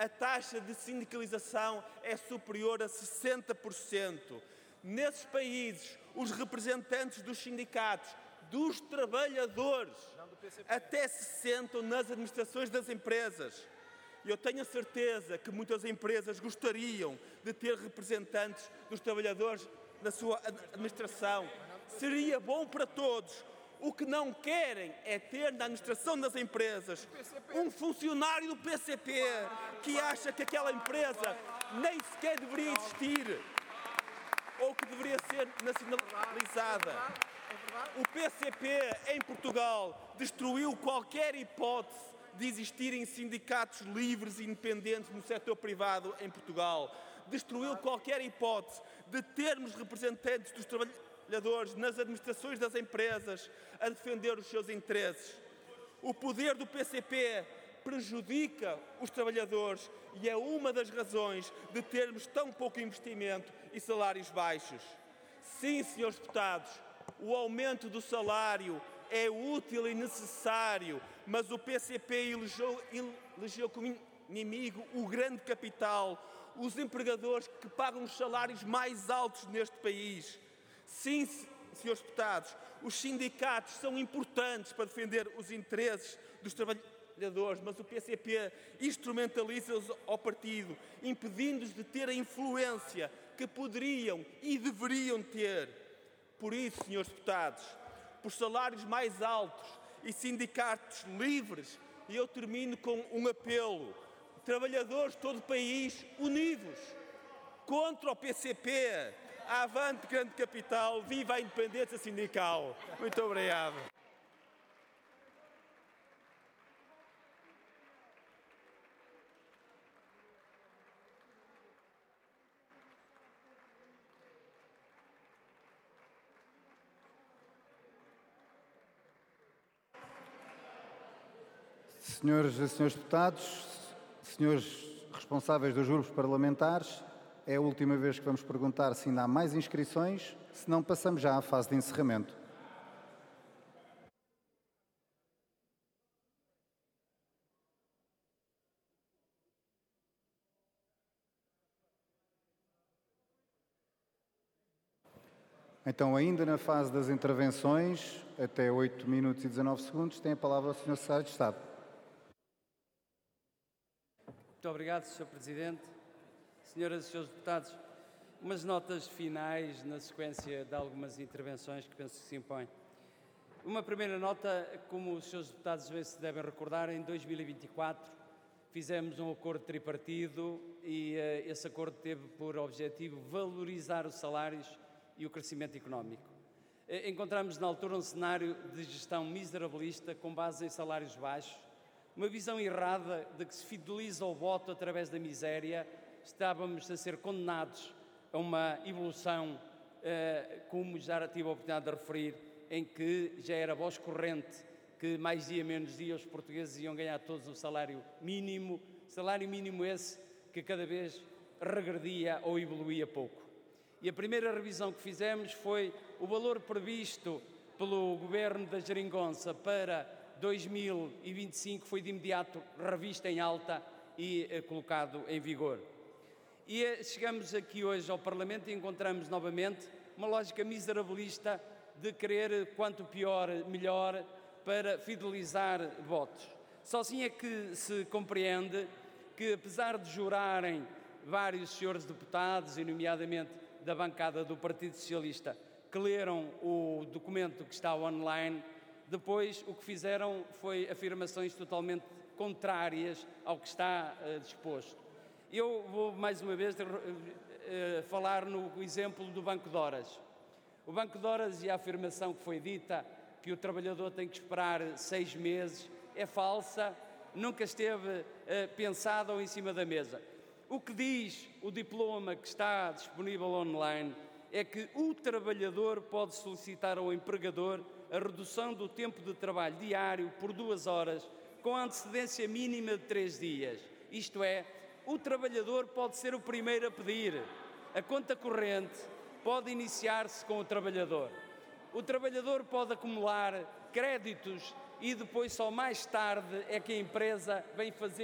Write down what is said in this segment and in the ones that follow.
a taxa de sindicalização é superior a 60%. Nesses países, os representantes dos sindicatos, dos trabalhadores, até se sentam nas administrações das empresas. Eu tenho a certeza que muitas empresas gostariam de ter representantes dos trabalhadores na sua administração. Seria bom para todos. O que não querem é ter na administração das empresas um funcionário do PCP que acha que aquela empresa nem sequer deveria existir ou que deveria ser nacionalizada. O PCP em Portugal destruiu qualquer hipótese de existirem sindicatos livres e independentes no setor privado em Portugal. Destruiu qualquer hipótese de termos representantes dos trabalhadores nas administrações das empresas a defender os seus interesses. O poder do PCP prejudica os trabalhadores e é uma das razões de termos tão pouco investimento e salários baixos. Sim, senhores deputados, o aumento do salário é útil e necessário, mas o PCP elegeu como inimigo o grande capital, os empregadores que pagam os salários mais altos neste país. Sim, senhores deputados, os sindicatos são importantes para defender os interesses dos trabalhadores, mas o PCP instrumentaliza-os ao partido, impedindo-os de ter a influência que poderiam e deveriam ter. Por isso, senhores deputados, por salários mais altos e sindicatos livres, eu termino com um apelo. Trabalhadores de todo o país unidos contra o PCP. Avante grande capital, viva a independência sindical. Muito obrigado. Senhoras e senhores deputados, senhores responsáveis dos grupos parlamentares, é a última vez que vamos perguntar se ainda há mais inscrições, se não passamos já à fase de encerramento. Então, ainda na fase das intervenções, até 8 minutos e 19 segundos, tem a palavra o Sr. Secretário de Estado. Muito obrigado, Sr. Presidente. Senhoras e senhores deputados, umas notas finais na sequência de algumas intervenções que penso que se impõem. Uma primeira nota, como os senhores deputados bem se devem recordar, em 2024 fizemos um acordo tripartido e esse acordo teve por objetivo valorizar os salários e o crescimento económico. Encontramos na altura um cenário de gestão miserabilista com base em salários baixos, uma visão errada de que se fideliza o voto através da miséria. Estávamos a ser condenados a uma evolução, como já tive a oportunidade de referir, em que já era voz corrente que mais dia menos dia os portugueses iam ganhar todos o salário mínimo esse que cada vez regredia ou evoluía pouco. E a primeira revisão que fizemos foi o valor previsto pelo Governo da Geringonça para 2025 foi de imediato revisto em alta e colocado em vigor. E chegamos aqui hoje ao Parlamento e encontramos novamente uma lógica miserabilista de querer quanto pior, melhor, para fidelizar votos. Só assim é que se compreende que, apesar de jurarem vários senhores deputados, e nomeadamente da bancada do Partido Socialista, que leram o documento que está online, depois o que fizeram foi afirmações totalmente contrárias ao que está disposto. Eu vou mais uma vez falar no exemplo do Banco de Horas. O Banco de Horas e a afirmação que foi dita que o trabalhador tem que esperar 6 meses é falsa, nunca esteve pensada ou em cima da mesa. O que diz o diploma que está disponível online é que o trabalhador pode solicitar ao empregador a redução do tempo de trabalho diário por 2 horas com antecedência mínima de 3 dias. Isto é, o trabalhador pode ser o primeiro a pedir. A conta corrente pode iniciar-se com o trabalhador. O trabalhador pode acumular créditos e depois só mais tarde é que a empresa vem fazer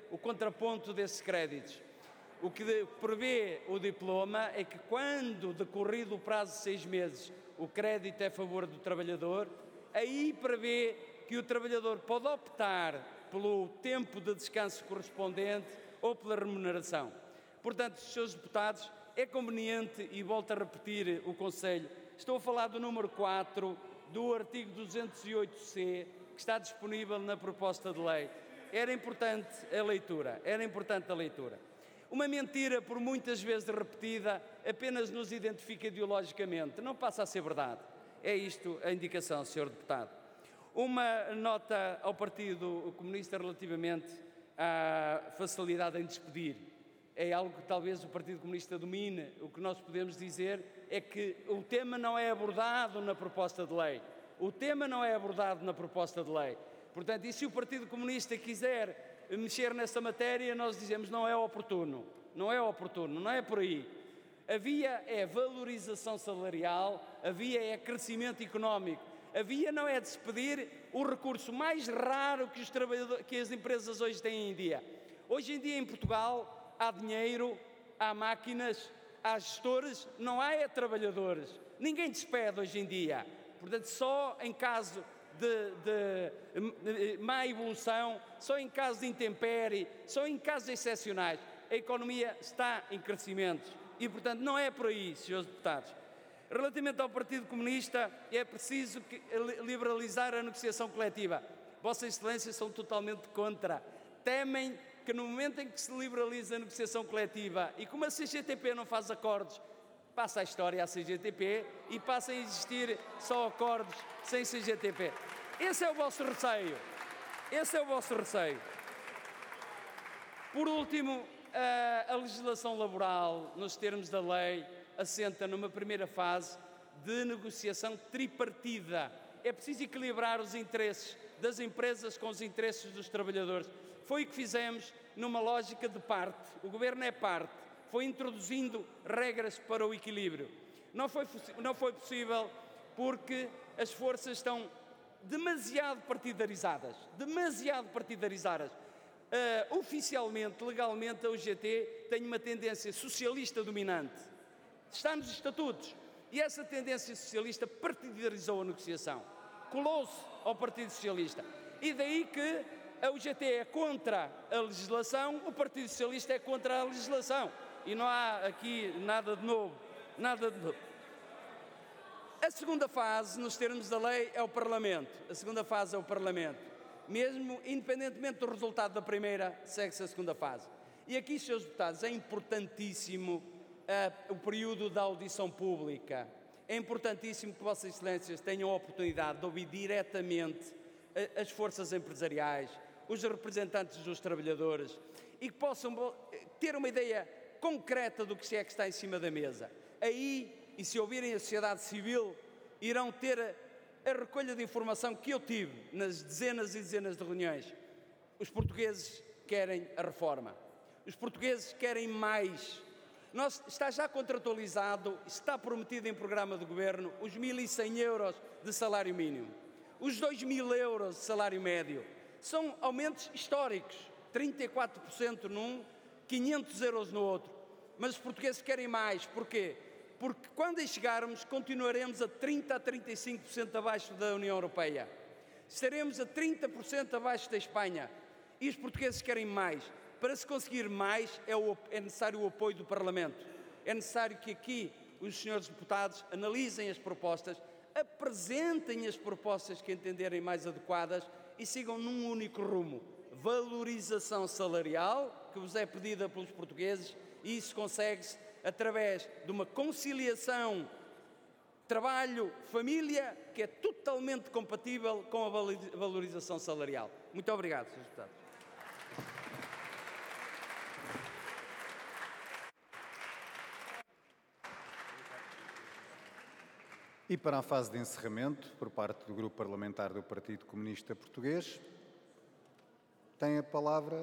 o contraponto desses créditos. O que prevê o diploma é que, quando decorrido o prazo de 6 meses, o crédito é a favor do trabalhador, aí prevê que o trabalhador pode optar pelo tempo de descanso correspondente ou pela remuneração. Portanto, Srs. Deputados, é conveniente, e volto a repetir o conselho, estou a falar do número 4 do artigo 208C, que está disponível na proposta de lei. Era importante a leitura. Uma mentira, por muitas vezes repetida, apenas nos identifica ideologicamente. Não passa a ser verdade. É isto a indicação, Sr. Deputado. Uma nota ao Partido Comunista relativamente à facilidade em despedir. É algo que talvez o Partido Comunista domine. O que nós podemos dizer é que o tema não é abordado na proposta de lei. Portanto, e se o Partido Comunista quiser mexer nessa matéria, nós dizemos não é oportuno, não é por aí. A via é valorização salarial, a via é crescimento económico, a via não é despedir o recurso mais raro que as empresas hoje têm em dia. Hoje em dia em Portugal há dinheiro, há máquinas, há gestores, não há trabalhadores. Ninguém despede hoje em dia. Portanto, só em caso de má evolução, só em caso de intempérie, só em casos excepcionais, a economia está em crescimento e, portanto, não é por aí, Srs. Deputados. Relativamente ao Partido Comunista, é preciso liberalizar a negociação coletiva. Vossas Excelências são totalmente contra. Temem que no momento em que se liberaliza a negociação coletiva e como a CGTP não faz acordos, passa a história à CGTP e passam a existir só acordos sem CGTP. Esse é o vosso receio. Por último, a legislação laboral, nos termos da lei, assenta numa primeira fase de negociação tripartida. É preciso equilibrar os interesses das empresas com os interesses dos trabalhadores. Foi o que fizemos numa lógica de parte. O Governo é parte. Foi introduzindo regras para o equilíbrio. Não foi possível porque as forças estão demasiado partidarizadas. Oficialmente, legalmente, a UGT tem uma tendência socialista dominante. Está nos estatutos. E essa tendência socialista partidarizou a negociação. Colou-se ao Partido Socialista. E daí que a UGT é contra a legislação, o Partido Socialista é contra a legislação. E não há aqui nada de novo. A segunda fase, nos termos da lei, é o Parlamento. Mesmo, independentemente do resultado da primeira, segue-se a segunda fase. E aqui, Srs. Deputados, é importantíssimo o período da audição pública. É importantíssimo que Vossas Excelências tenham a oportunidade de ouvir diretamente as forças empresariais, os representantes dos trabalhadores e que possam ter uma ideia concreta do que é que está em cima da mesa. Aí, e se ouvirem a sociedade civil, irão ter a recolha de informação que eu tive nas dezenas e dezenas de reuniões. Os portugueses querem a reforma. Os portugueses querem mais. Está já contratualizado, está prometido em programa de governo, os 1.100 euros de salário mínimo. Os 2.000 euros de salário médio. São aumentos históricos. 34% num, 500 euros no outro. Mas os portugueses querem mais. Porquê? Porque quando aí chegarmos, continuaremos a 30% a 35% abaixo da União Europeia. Estaremos a 30% abaixo da Espanha. E os portugueses querem mais. Para se conseguir mais, é necessário o apoio do Parlamento. É necessário que aqui os senhores deputados analisem as propostas, apresentem as propostas que entenderem mais adequadas e sigam num único rumo. Valorização salarial, que vos é pedida pelos portugueses, e isso consegue-se através de uma conciliação trabalho-família que é totalmente compatível com a valorização salarial. Muito obrigado, Srs. Deputados. E para a fase de encerramento, por parte do Grupo Parlamentar do Partido Comunista Português, tem a palavra.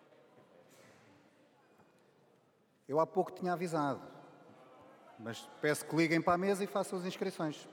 Eu há pouco tinha avisado, mas peço que liguem para a mesa e façam as inscrições.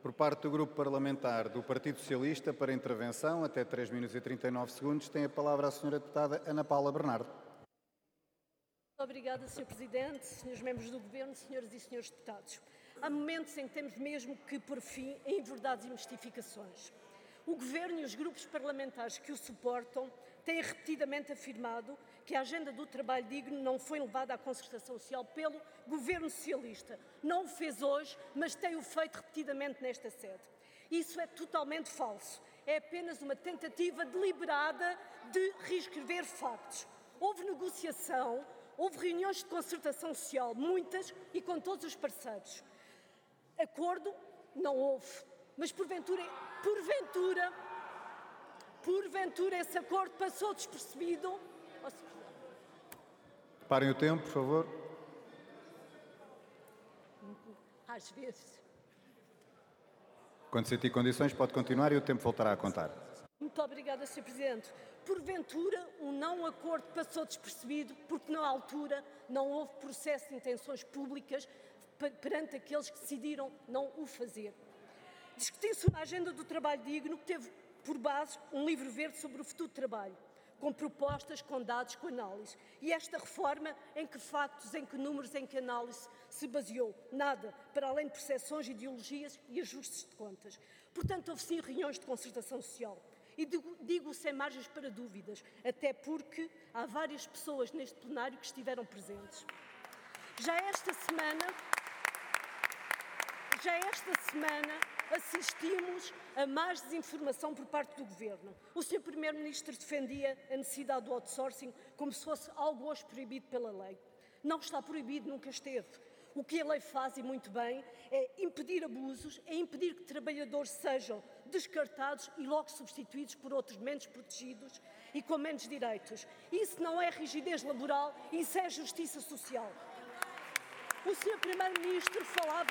Por parte do Grupo Parlamentar do Partido Socialista, para intervenção, até 3 minutos e 39 segundos, tem a palavra a Sra. Deputada Ana Paula Bernardo. Obrigada, Sr. Presidente, Srs. Membros do Governo, Senhoras e Senhores Deputados. Há momentos em que temos mesmo que pôr fim a inverdades e mistificações. O Governo e os grupos parlamentares que o suportam têm repetidamente afirmado que a agenda do trabalho digno não foi levada à concertação social pelo Governo Socialista. Não o fez hoje, mas tem-o feito repetidamente nesta sede. Isso é totalmente falso. É apenas uma tentativa deliberada de reescrever factos. Houve negociação, houve reuniões de concertação social, muitas, e com todos os parceiros. Acordo não houve, mas porventura esse acordo passou despercebido. Parem o tempo, por favor. Às vezes. Quando sentir condições, pode continuar e o tempo voltará a contar. Muito obrigada, Sr. Presidente. Porventura, um não acordo passou despercebido porque, na altura, não houve processo de intenções públicas perante aqueles que decidiram não o fazer. Discutiu-se uma agenda do trabalho digno que teve por base um livro verde sobre o futuro do trabalho, com propostas, com dados, com análise. E esta reforma, em que factos, em que números, em que análise se baseou? Nada, para além de percepções, ideologias e ajustes de contas. Portanto, houve sim reuniões de concertação social. E digo sem margens para dúvidas, até porque há várias pessoas neste plenário que estiveram presentes. Já esta semana assistimos a mais desinformação por parte do Governo. O Sr. Primeiro-Ministro defendia a necessidade do outsourcing como se fosse algo hoje proibido pela lei. Não está proibido, nunca esteve. O que a lei faz, e muito bem, é impedir abusos, é impedir que trabalhadores sejam descartados e logo substituídos por outros menos protegidos e com menos direitos. Isso não é rigidez laboral, isso é justiça social. O Sr. Primeiro-Ministro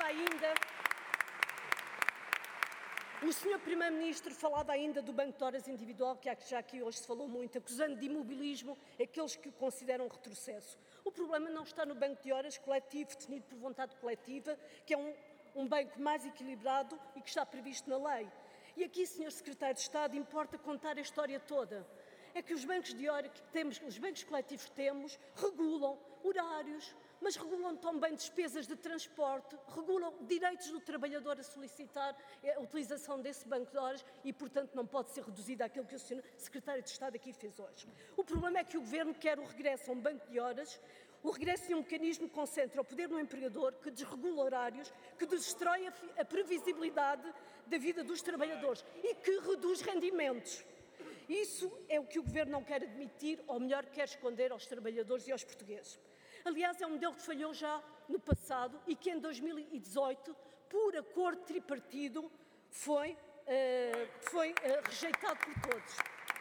falava ainda do banco de horas individual, que já aqui hoje se falou muito, acusando de imobilismo aqueles que o consideram retrocesso. O problema não está no banco de horas coletivo, definido por vontade coletiva, que é um banco mais equilibrado e que está previsto na lei. E aqui, Sr. Secretário de Estado, importa contar a história toda. É que os bancos de horas que temos, os bancos coletivos que temos, regulam horários, mas regulam também despesas de transporte, regulam direitos do trabalhador a solicitar a utilização desse banco de horas e, portanto, não pode ser reduzido àquilo que o Sr. Secretário de Estado aqui fez hoje. O problema é que o Governo quer o regresso a um banco de horas, o regresso de um mecanismo que concentra o poder no empregador, que desregula horários, que destrói a previsibilidade da vida dos trabalhadores e que reduz rendimentos. Isso é o que o Governo não quer admitir, ou melhor, quer esconder aos trabalhadores e aos portugueses. Aliás, é um modelo que falhou já no passado e que em 2018, por acordo tripartido, foi rejeitado por todos.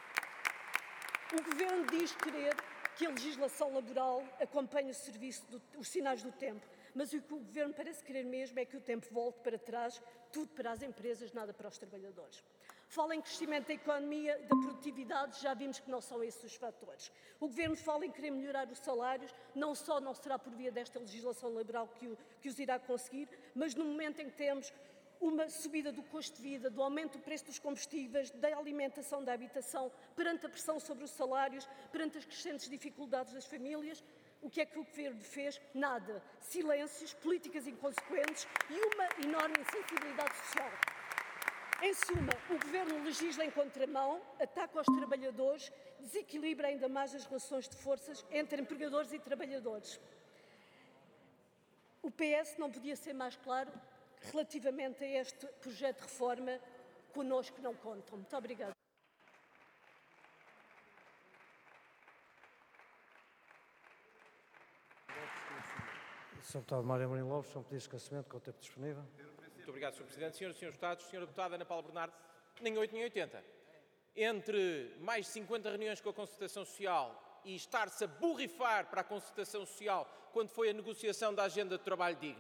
O Governo diz querer que a legislação laboral acompanhe os sinais do tempo, mas o que o Governo parece querer mesmo é que o tempo volte para trás, tudo para as empresas, nada para os trabalhadores. Fala em crescimento da economia, da produtividade, já vimos que não são esses os fatores. O Governo fala em querer melhorar os salários, não será por via desta legislação laboral que os irá conseguir, mas no momento em que temos uma subida do custo de vida, do aumento do preço dos combustíveis, da alimentação, da habitação, perante a pressão sobre os salários, perante as crescentes dificuldades das famílias, o que é que o Governo fez? Nada. Silêncios, políticas inconsequentes e uma enorme insensibilidade social. Em suma, o Governo legisla em contramão, ataca os trabalhadores, desequilibra ainda mais as relações de forças entre empregadores e trabalhadores. O PS não podia ser mais claro relativamente a este projeto de reforma. Connosco não contam. Muito obrigada. Sr. Deputado Mário Amorim Lopes, são pedidos de esclarecimento com o tempo disponível. Muito obrigado, Sr. Presidente. Senhoras e Senhores Deputados, Sra. Deputada Ana Paula Bernardo, nem 8 nem 80. Entre mais de 50 reuniões com a concertação social e estar-se a borrifar para a concertação social quando foi a negociação da agenda de trabalho digno,